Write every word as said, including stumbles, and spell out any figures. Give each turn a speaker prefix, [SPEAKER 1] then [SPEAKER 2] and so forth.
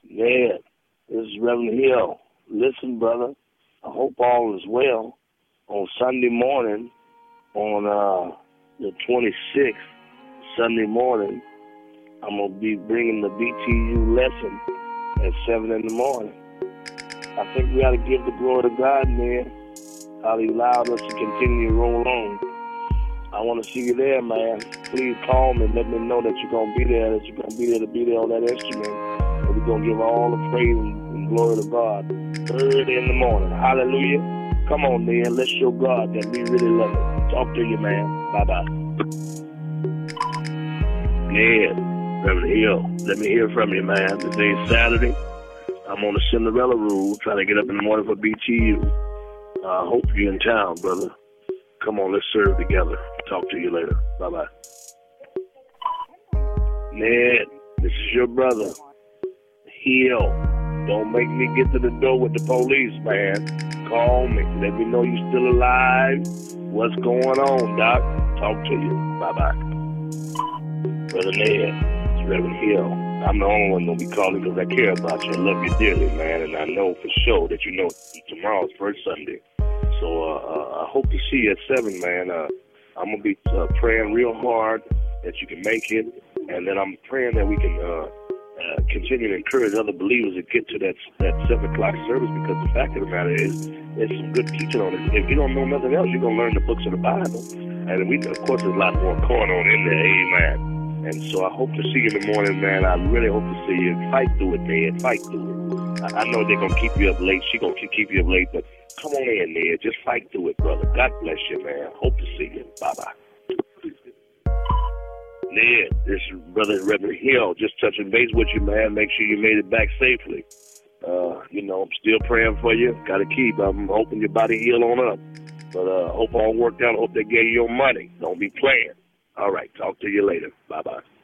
[SPEAKER 1] Yeah, this is Reverend Hill. Listen, brother, I hope all is well. On Sunday morning, on uh, the twenty-sixth, Sunday morning, I'm going to be bringing the B T U lesson at seven in the morning. I think we ought to give the glory to God, man, how he allowed us to continue to roll on. I want to see you there, man. Please call me and let me know that you're going to be there, that you're going to be there to be there on that instrument. And we're going to give all the praise and, and glory to God early in the morning. Hallelujah. Come on, man. Let's show God that we really love him. Talk to you, man. Bye-bye. Yeah, Reverend Hill, let me hear from you, man. Today's Saturday. I'm on the Cinderella rule, trying to get up in the morning for B T U. I uh, hope you're in town, brother. Come on, let's serve together. Talk to you later. Bye-bye. Ned, this is your brother. Hill. Don't make me get to the door with the police, man. Call me. Let me know you're still alive. What's going on, Doc? Talk to you. Bye-bye. Brother Ned, it's Reverend Hill. I'm the only one going to be calling because I care about you and love you dearly, man. And I know for sure that you know tomorrow's first Sunday. So uh, uh, I hope to see you at seven, man. Uh, I'm going to be uh, praying real hard that you can make it. And then I'm praying that we can uh, uh, continue to encourage other believers to get to that that seven o'clock service, because the fact of the matter is there's some good teaching on it. If you don't know nothing else, you're going to learn the books of the Bible. And we, of course, there's a lot more going on in there. Amen. And so I hope to see you in the morning, man. I really hope to see you. Fight through it, Ned. Fight through it. I, I know they're going to keep you up late. She's going to keep you up late, but come on in, Ned. Just fight through it, brother. God bless you, man. Hope to see you. Bye-bye. Ned, this is Brother Reverend Hill. Just touching base with you, man. Make sure you made it back safely. Uh, you know, I'm still praying for you. Got to keep. I'm hoping your body heal on up. But uh, hope all worked out. Hope they gave you your money. Don't be playing. All right. Talk to you later. Bye-bye.